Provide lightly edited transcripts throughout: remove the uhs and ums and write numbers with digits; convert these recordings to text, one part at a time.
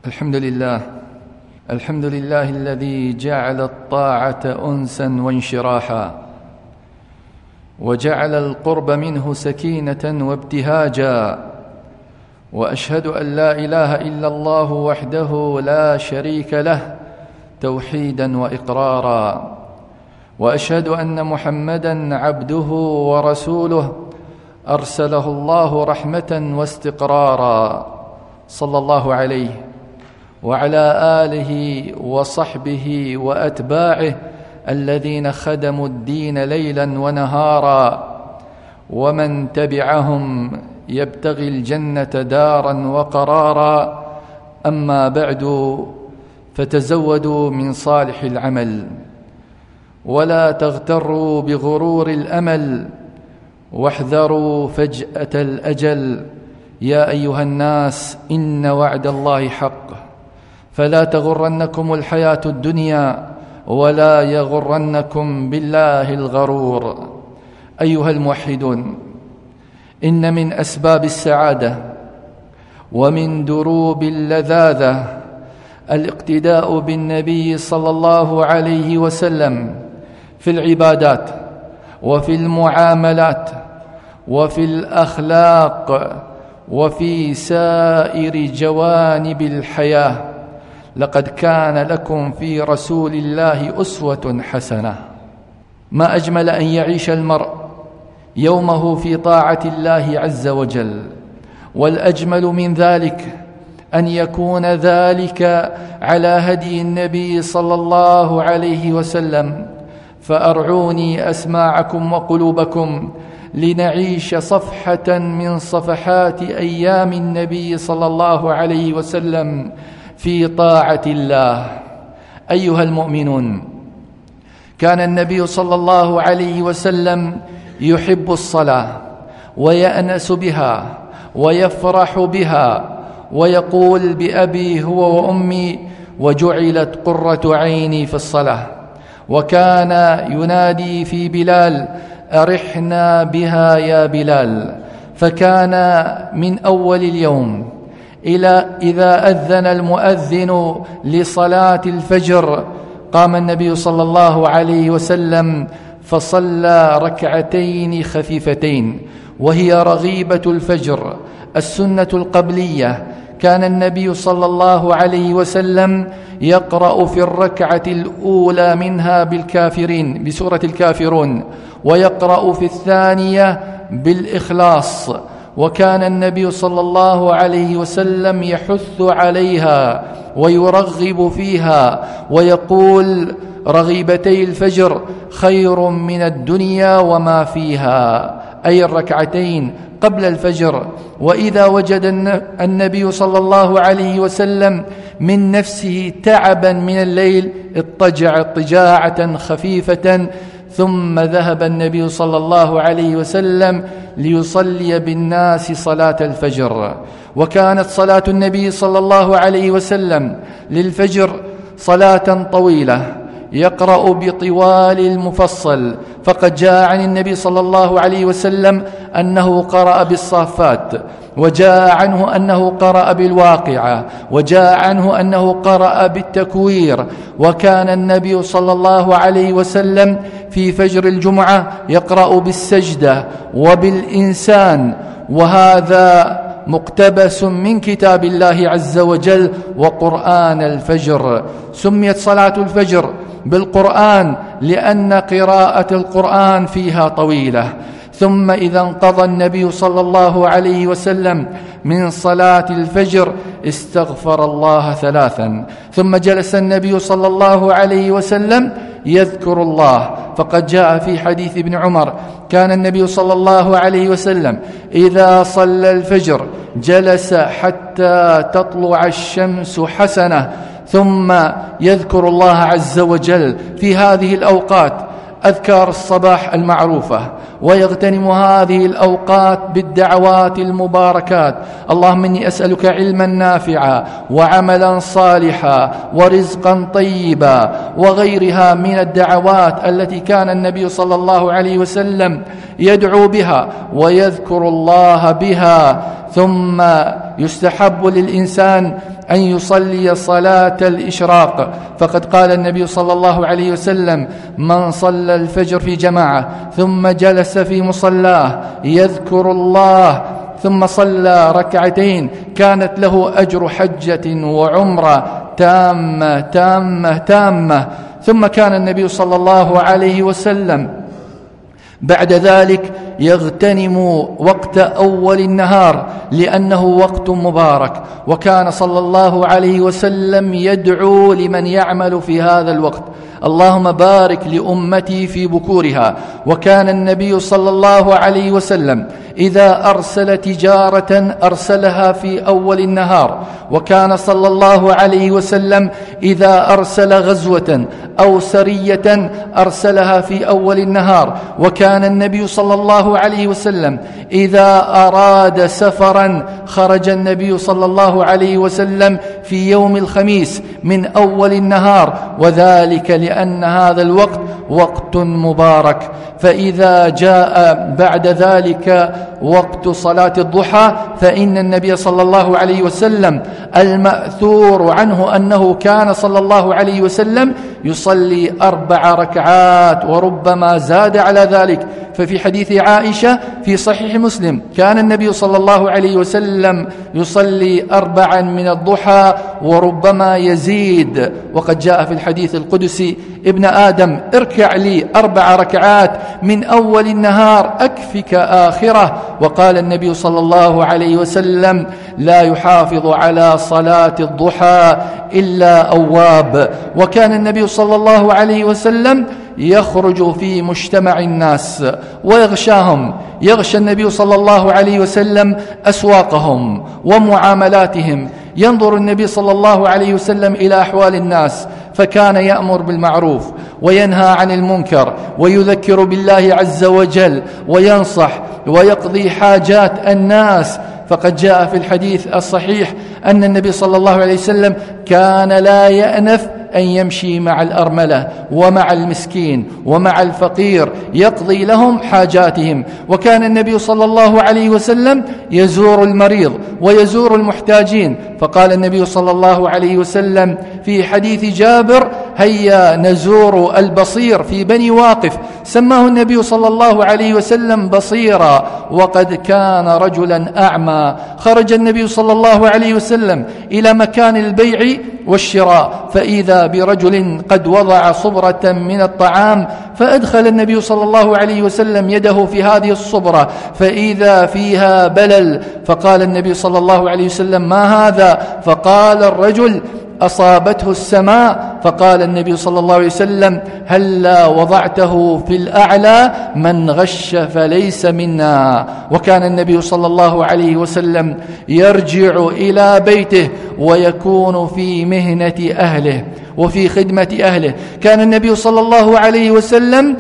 الحمد لله الذي جعل الطاعة أنسا وانشراحا، وجعل القرب منه سكينة وابتهاجا، وأشهد أن لا إله إلا الله وحده لا شريك له توحيدا وإقرارا، وأشهد أن محمدا عبده ورسوله أرسله الله رحمة واستقرارا، صلى الله عليه وعلى آله وصحبه وأتباعه الذين خدموا الدين ليلا ونهارا، ومن تبعهم يبتغي الجنة دارا وقرارا. أما بعد، فتزودوا من صالح العمل، ولا تغتروا بغرور الأمل، واحذروا فجأة الأجل. يا أيها الناس، إن وعد الله حق، فلا تغرنكم الحياة الدنيا، ولا يغرنكم بالله الغرور. أيها الموحدون، إن من أسباب السعادة ومن دروب اللذاذة الاقتداء بالنبي صلى الله عليه وسلم في العبادات وفي المعاملات وفي الأخلاق وفي سائر جوانب الحياة. لقد كان لكم في رسول الله أسوة حسنة. ما أجمل أن يعيش المرء يومه في طاعة الله عز وجل، والأجمل من ذلك أن يكون ذلك على هدي النبي صلى الله عليه وسلم. فأرعوني أسماعكم وقلوبكم لنعيش صفحة من صفحات أيام النبي صلى الله عليه وسلم في طاعة الله. أيها المؤمنون، كان النبي صلى الله عليه وسلم يحب الصلاة ويأنس بها ويفرح بها، ويقول: بأبي هو وأمي وجعلت قرة عيني في الصلاة. وكان ينادي في بلال: أرحنا بها يا بلال. فكان من أول اليوم إلى إذا أذن المؤذن لصلاة الفجر قام النبي صلى الله عليه وسلم فصلى ركعتين خفيفتين، وهي رغيبة الفجر السنة القبلية. كان النبي صلى الله عليه وسلم يقرأ في الركعة الأولى منها بالكافرين بسورة الكافرون، ويقرأ في الثانية بالإخلاص. وكان النبي صلى الله عليه وسلم يحث عليها ويرغب فيها، ويقول: رغيبتي الفجر خير من الدنيا وما فيها، أي الركعتين قبل الفجر. وإذا وجد النبي صلى الله عليه وسلم من نفسه تعبا من الليل اضطجع اضطجاعة خفيفة، ثم ذهب النبي صلى الله عليه وسلم ليصلي بالناس صلاة الفجر. وكانت صلاة النبي صلى الله عليه وسلم للفجر صلاة طويلة يقرأ بطوال المفصل، فقد جاء عن النبي صلى الله عليه وسلم أنه قرأ بالصافات، وجاء عنه أنه قرأ بالواقعة، وجاء عنه أنه قرأ بالتكوير. وكان النبي صلى الله عليه وسلم في فجر الجمعة يقرأ بالسجدة وبالإنسان، وهذا مقتبس من كتاب الله عز وجل وقرآن الفجر. سميت صلاة الفجر بالقرآن لأن قراءة القرآن فيها طويلة. ثم إذا انقضى النبي صلى الله عليه وسلم من صلاة الفجر استغفر الله 3، ثم جلس النبي صلى الله عليه وسلم يذكر الله. فقد جاء في حديث ابن عمر: كان النبي صلى الله عليه وسلم إذا صلى الفجر جلس حتى تطلع الشمس حسنة، ثم يذكر الله عز وجل في هذه الأوقات أذكار الصباح المعروفة، ويغتنم هذه الأوقات بالدعوات المباركات: اللهم إني أسألك علما نافعا وعملا صالحا ورزقا طيبا، وغيرها من الدعوات التي كان النبي صلى الله عليه وسلم يدعو بها ويذكر الله بها. ثم يستحب للإنسان أن يصلي صلاة الإشراق، فقد قال النبي صلى الله عليه وسلم: من صلى الفجر في جماعة ثم جلس في مصلاه يذكر الله ثم صلى ركعتين كانت له أجر حجة وعمرة تامة تامة تامة. ثم كان النبي صلى الله عليه وسلم بعد ذلك يغتنم وقت أول النهار لأنه وقت مبارك، وكان صلى الله عليه وسلم يدعو لمن يعمل في هذا الوقت: اللهم بارك لأمتي في بكورها. وكان النبي صلى الله عليه وسلم إذا أرسل تجارة أرسلها في أول النهار، وكان صلى الله عليه وسلم إذا أرسل غزوة أو سرية أرسلها في أول النهار، وكان النبي صلى الله عليه وسلم إذا أراد سفرا خرج النبي صلى الله عليه وسلم في يوم الخميس من أول النهار، وذلك لأن هذا الوقت وقت مبارك. فإذا جاء بعد ذلك وقت صلاة الضحى فإن النبي صلى الله عليه وسلم المأثور عنه أنه كان صلى الله عليه وسلم يصلي 4 ركعات وربما زاد على ذلك. ففي حديث عائشة في صحيح مسلم كان النبي صلى الله عليه وسلم يصلي 4 من الضحى وربما يزيد. وقد جاء في الحديث القدسي: ابن آدم اركع لي 4 ركعات من أول النهار أكفك آخرة. وقال النبي صلى الله عليه وسلم: لا يحافظ على صلاة الضحى إلا أواب. وكان النبي صلى الله عليه وسلم يخرج في مجتمع الناس ويغشاهم، يغشى النبي صلى الله عليه وسلم أسواقهم ومعاملاتهم، ينظر النبي صلى الله عليه وسلم إلى أحوال الناس، فكان يأمر بالمعروف وينهى عن المنكر ويذكر بالله عز وجل وينصح ويقضي حاجات الناس. فقد جاء في الحديث الصحيح أن النبي صلى الله عليه وسلم كان لا يأنف أن يمشي مع الأرملة ومع المسكين ومع الفقير يقضي لهم حاجاتهم. وكان النبي صلى الله عليه وسلم يزور المريض ويزور المحتاجين، فقال النبي صلى الله عليه وسلم في حديث جابر: هيا نزور البصير في بني واقف. سماه النبي صلى الله عليه وسلم بصيرا، وقد كان رجلا أعمى. خرج النبي صلى الله عليه وسلم إلى مكان البيع والشراء فإذا برجل قد وضع صبرة من الطعام، فأدخل النبي صلى الله عليه وسلم يده في هذه الصبرة فإذا فيها بلل، فقال النبي صلى الله عليه وسلم: ما هذا؟ فقال الرجل: أصابته السماء. فقال النبي صلى الله عليه وسلم: هلا وضعته في الأعلى؟ من غش فليس منا. وكان النبي صلى الله عليه وسلم يرجع إلى بيته ويكون في مهنة أهله وفي خدمة أهله. كان النبي صلى الله عليه وسلم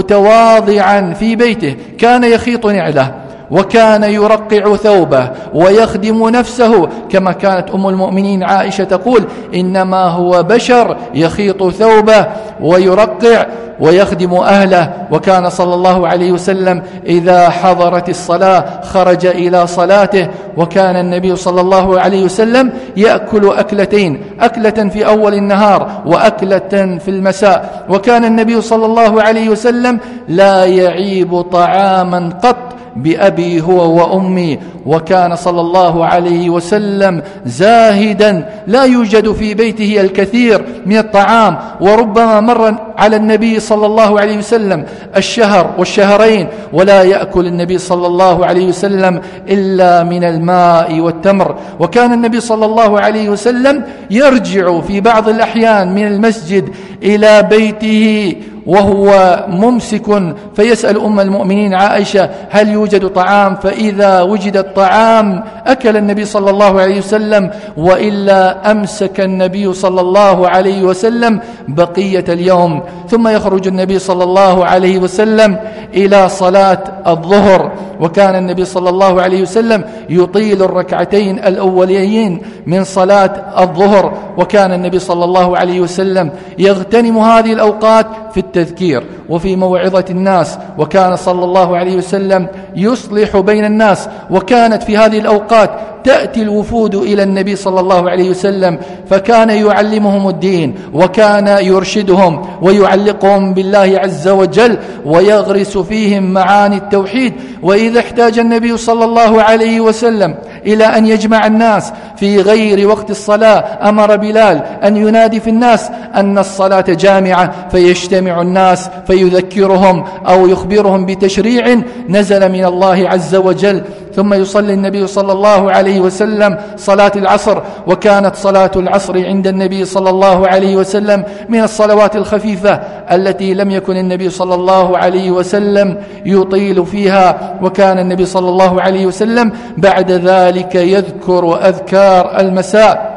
متواضعا في بيته، كان يخيط نعله وكان يرقع ثوبه ويخدم نفسه، كما كانت أم المؤمنين عائشة تقول: إنما هو بشر يخيط ثوبه ويرقع ويخدم أهله. وكان صلى الله عليه وسلم إذا حضرت الصلاة خرج إلى صلاته. وكان النبي صلى الله عليه وسلم يأكل أكلتين: أكلة في أول النهار وأكلة في المساء. وكان النبي صلى الله عليه وسلم لا يعيب طعاما قط بأبي هو وأمي. وكان صلى الله عليه وسلم زاهدا، لا يوجد في بيته الكثير من الطعام، وربما مر على النبي صلى الله عليه وسلم الشهر والشهرين ولا يأكل النبي صلى الله عليه وسلم إلا من الماء والتمر. وكان النبي صلى الله عليه وسلم يرجع في بعض الأحيان من المسجد إلى بيته وهو ممسك، فيسأل أم المؤمنين عائشة: هل يوجد طعام؟ فإذا وجد الطعام أكل النبي صلى الله عليه وسلم، وإلا أمسك النبي صلى الله عليه وسلم بقية اليوم. ثم يخرج النبي صلى الله عليه وسلم إلى صلاة الظهر، وكان النبي صلى الله عليه وسلم يطيل الركعتين الأوليين من صلاة الظهر، وكان النبي صلى الله عليه وسلم يغتنم هذه الأوقات في التذكير وفي موعظة الناس، وكان صلى الله عليه وسلم يصلح بين الناس، وكانت في هذه الأوقات تأتي الوفود إلى النبي صلى الله عليه وسلم، فكان يعلمهم الدين، وكان يرشدهم ويعلقهم بالله عز وجل، ويغرس فيهم معاني التوحيد. وإذا احتاج النبي صلى الله عليه وسلم إلى أن يجمع الناس في غير وقت الصلاة أمر بلال أن ينادي في الناس أن الصلاة جامعة، فيجتمع الناس فيذكرهم أو يخبرهم بتشريع نزل من الله عز وجل. ثم يصلي النبي صلى الله عليه وسلم صلاة العصر، وكانت صلاة العصر عند النبي صلى الله عليه وسلم من الصلوات الخفيفة التي لم يكن النبي صلى الله عليه وسلم يطيل فيها، وكان النبي صلى الله عليه وسلم بعد ذلك يذكر أذكار المساء،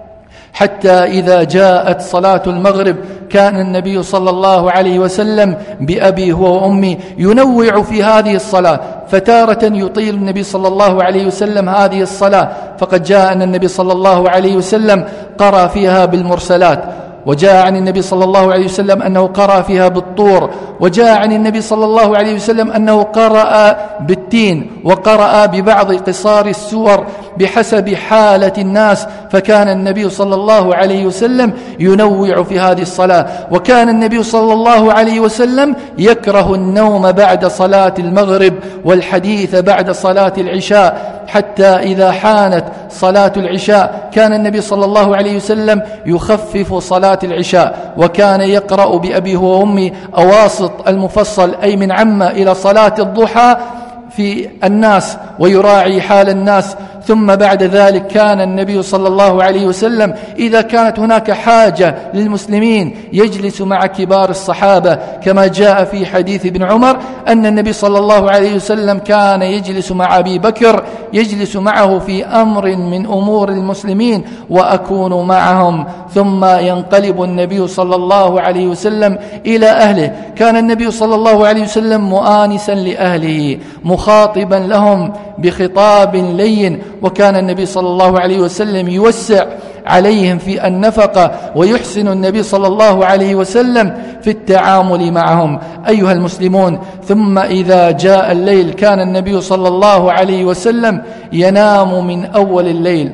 حتى إذا جاءت صلاة المغرب كان النبي صلى الله عليه وسلم بأبي هو وأمي ينوع في هذه الصلاة، فتارة يطيل النبي صلى الله عليه وسلم هذه الصلاة، فقد جاء أن النبي صلى الله عليه وسلم قرأ فيها بالمرسلات، وجاء عن النبي صلى الله عليه وسلم أنه قرأ فيها بالطور، وجاء عن النبي صلى الله عليه وسلم أنه قرأ بالتين، وقرأ ببعض قصار السور بحسب حالة الناس، فكان النبي صلى الله عليه وسلم ينوع في هذه الصلاة. وكان النبي صلى الله عليه وسلم يكره النوم بعد صلاة المغرب والحديث بعد صلاة العشاء، حتى إذا حانت صلاة العشاء كان النبي صلى الله عليه وسلم يخفف صلاة العشاء، وكان يقرأ بأبي هو وأمي أواسط المفصل أي من عم إلى صلاة الضحى في الناس ويراعي حال الناس. ثم بعد ذلك كان النبي صلى الله عليه وسلم إذا كانت هناك حاجة للمسلمين يجلس مع كبار الصحابة، كما جاء في حديث ابن عمر أن النبي صلى الله عليه وسلم كان يجلس مع أبي بكر، يجلس معه في أمر من أمور المسلمين وأكون معهم، ثم ينقلب النبي صلى الله عليه وسلم إلى أهله. كان النبي صلى الله عليه وسلم مؤانسا لأهله مخاطبا لهم بخطاب لين، وكان النبي صلى الله عليه وسلم يوسع عليهم في النفقة، ويحسن النبي صلى الله عليه وسلم في التعامل معهم. أيها المسلمون، ثم إذا جاء الليل كان النبي صلى الله عليه وسلم ينام من أول الليل،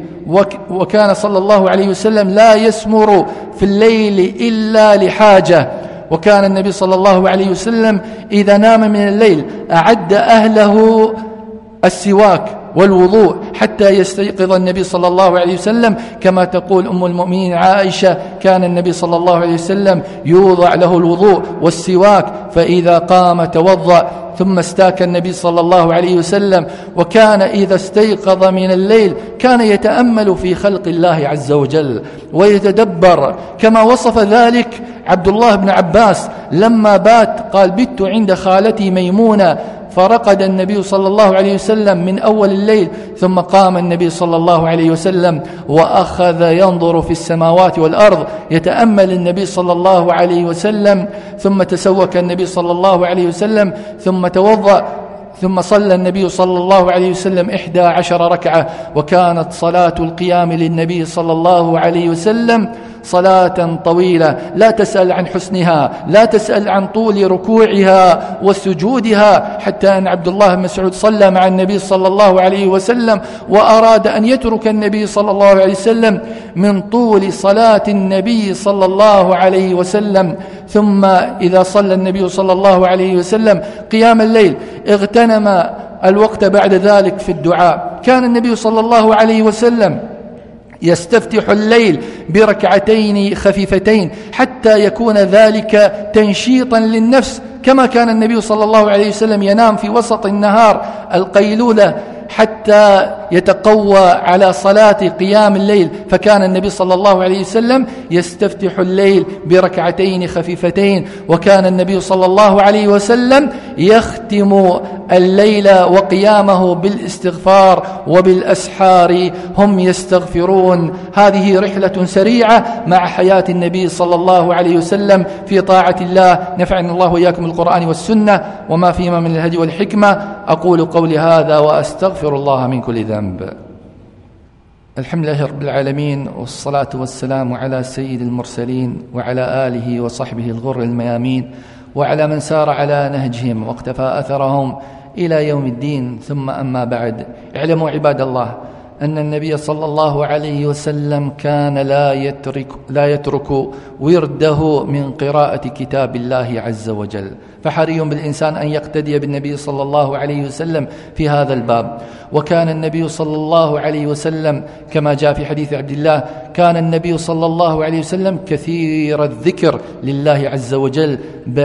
وكان صلى الله عليه وسلم لا يسمر في الليل إلا لحاجة. وكان النبي صلى الله عليه وسلم إذا نام من الليل أعد أهله السواك والوضوء حتى يستيقظ النبي صلى الله عليه وسلم، كما تقول أم المؤمنين عائشة كان النبي صلى الله عليه وسلم يوضع له الوضوء والسواك، فإذا قام توضأ ثم استاك النبي صلى الله عليه وسلم. وكان إذا استيقظ من الليل كان يتأمل في خلق الله عز وجل ويتدبر، كما وصف ذلك عبد الله بن عباس لما بات قال: بت عند خالتي ميمونة، فرقد النبي صلى الله عليه وسلم من أول الليل، ثم قام النبي صلى الله عليه وسلم وأخذ ينظر في السماوات والأرض، يتأمل النبي صلى الله عليه وسلم، ثم تسوك النبي صلى الله عليه وسلم، ثم توضأ، ثم صلى النبي صلى الله عليه وسلم 11 ركعة. وكانت صلاة القيام للنبي صلى الله عليه وسلم صلاة طويلة، لا تسأل عن حسنها، لا تسأل عن طول ركوعها وسجودها، حتى أن عبد الله بن مسعود صلى مع النبي صلى الله عليه وسلم وأراد أن يترك النبي صلى الله عليه وسلم من طول صلاة النبي صلى الله عليه وسلم. ثم إذا صلى النبي صلى الله عليه وسلم قيام الليل اغتنم الوقت بعد ذلك في الدعاء. كان النبي صلى الله عليه وسلم يستفتح الليل بركعتين خفيفتين حتى يكون ذلك تنشيطا للنفس، كما كان النبي صلى الله عليه وسلم ينام في وسط النهار القيلولة حتى يتقوى على صلاة قيام الليل، فكان النبي صلى الله عليه وسلم يستفتح الليل بركعتين خفيفتين، وكان النبي صلى الله عليه وسلم يختم الليل وقيامه بالاستغفار، وبالأسحار هم يستغفرون. هذه رحلة سريعة مع حياة النبي صلى الله عليه وسلم في طاعة الله. نفعني الله وإياكم بالقرآن والسنة وما فيما من الهدي والحكمة. أقول قولي هذا وأستغفر الله من كل ذنب. الحمد لله رب العالمين، والصلاة والسلام على سيد المرسلين وعلى آله وصحبه الغر الميامين، وعلى من سار على نهجهم واقتفى أثرهم إلى يوم الدين. ثم أما بعد، اعلموا عباد الله أن النبي صلى الله عليه وسلم كان لا يترك ورده من قراءة كتاب الله عز وجل، فحري بالإنسان أن يقتدي بالنبي صلى الله عليه وسلم في هذا الباب. وكان النبي صلى الله عليه وسلم كما جاء في حديث عبد الله، كان النبي صلى الله عليه وسلم كثير الذكر لله عز وجل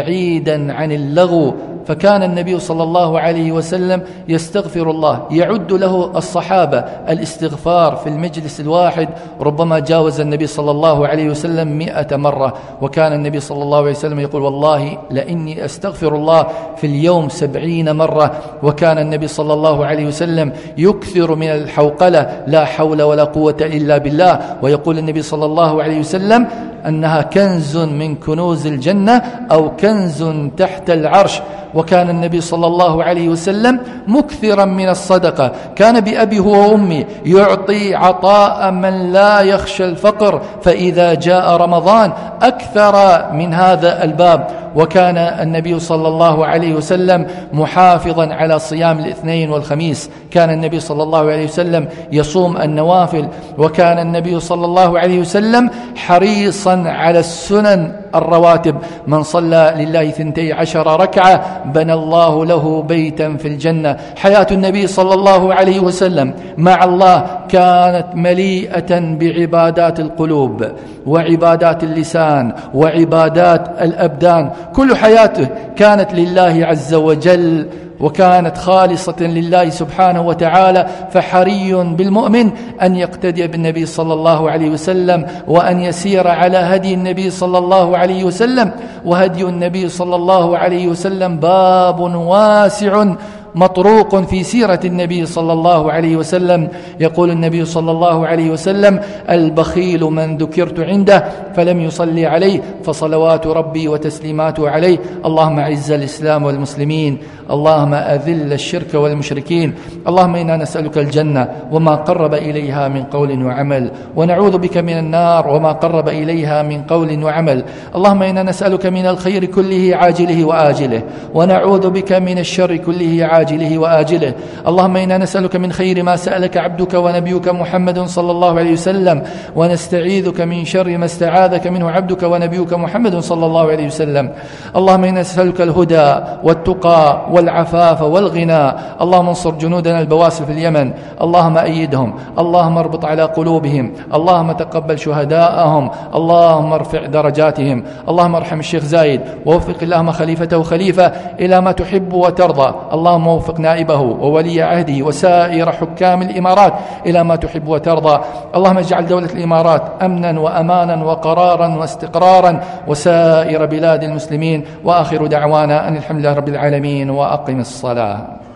بعيدا عن اللغو، فكان النبي صلى الله عليه وسلم يستغفر الله. يعد له الصحابة الاستغفار في المجلس الواحد ربما جاوز النبي صلى الله عليه وسلم 100 مرة. وكان النبي صلى الله عليه وسلم يقول: والله لإني أستغفر الله في اليوم 70 مرة. وكان النبي صلى الله عليه وسلم يكثر من الحوقلة: لا حول ولا قوة إلا بالله. ويقول النبي صلى الله عليه وسلم أنها كنز من كنوز الجنة أو كنز تحت العرش. وكان النبي صلى الله عليه وسلم مكثرا من الصدقة، كان بأبي هو وأمي يعطي عطاء من لا يخشى الفقر، فإذا جاء رمضان أكثر من هذا الباب. وكان النبي صلى الله عليه وسلم محافظا على صيام الاثنين والخميس، كان النبي صلى الله عليه وسلم يصوم النوافل. وكان النبي صلى الله عليه وسلم حريصا على السنن الرواتب: من صلى لله 12 ركعة بنى الله له بيتا في الجنة. حياة النبي صلى الله عليه وسلم مع الله كانت مليئة بعبادات القلوب وعبادات اللسان وعبادات الأبدان، كل حياته كانت لله عز وجل وكانت خالصة لله سبحانه وتعالى. فحري بالمؤمن أن يقتدي بالنبي صلى الله عليه وسلم وأن يسير على هدي النبي صلى الله عليه وسلم. وهدي النبي صلى الله عليه وسلم باب واسع مطروق في سيرة النبي صلى الله عليه وسلم. يقول النبي صلى الله عليه وسلم: البخيل من ذكرت عنده فلم يصلي عليه فصلوات ربي وتسليماته عليه. اللهم أعز الإسلام والمسلمين، اللهم أذل الشرك والمشركين. اللهم إنا نسألك الجنة وما قرب إليها من قول وعمل، ونعوذ بك من النار وما قرب إليها من قول وعمل. اللهم إنا نسألك من الخير كله عاجله وآجله، ونعوذ بك من الشر كله عاجله وآجله. اللهم إنا نسألك من خير ما سألك عبدك ونبيك محمد صلى الله عليه وسلم، ونستعيذك من شر ما استعاذك منه عبدك ونبيك محمد صلى الله عليه وسلم. اللهم إنا نسألك الهدى والتقى والعفاف والغنى. اللهم انصر جنودنا البواسل في اليمن، اللهم أيدهم، اللهم اربط على قلوبهم، اللهم تقبل شهداءهم، اللهم ارفع درجاتهم. اللهم ارحم الشيخ زايد ووفق اللهم خليفته خليفة إلى ما تحب وترضى. اللهم وفق نائبه وولي عهده وسائر حكام الإمارات إلى ما تحب وترضى. اللهم اجعل دولة الإمارات أمنا وأمانا وقرارا واستقرارا وسائر بلاد المسلمين. وآخر دعوانا أن الحمد لله رب العالمين، وأقم الصلاة.